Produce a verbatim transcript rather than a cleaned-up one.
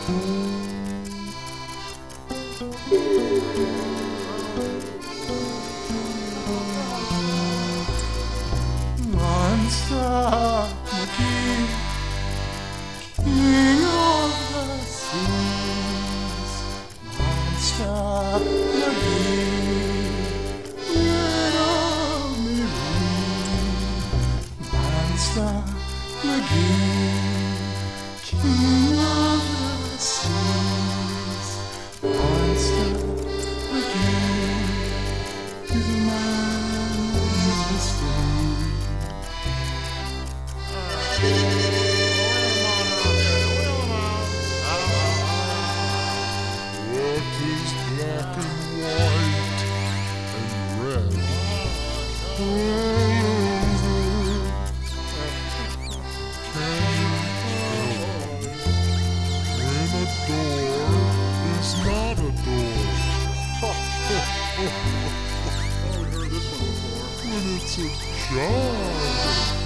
Monster McGee, king of the seas. Monster McGee, riddle me ree. Monster McGee, king of the seas. Monster McGee is a man of mystery. What is black and white and red all over? Can you tell when a door is not a door? Oh, we heard this one before. When it's a job.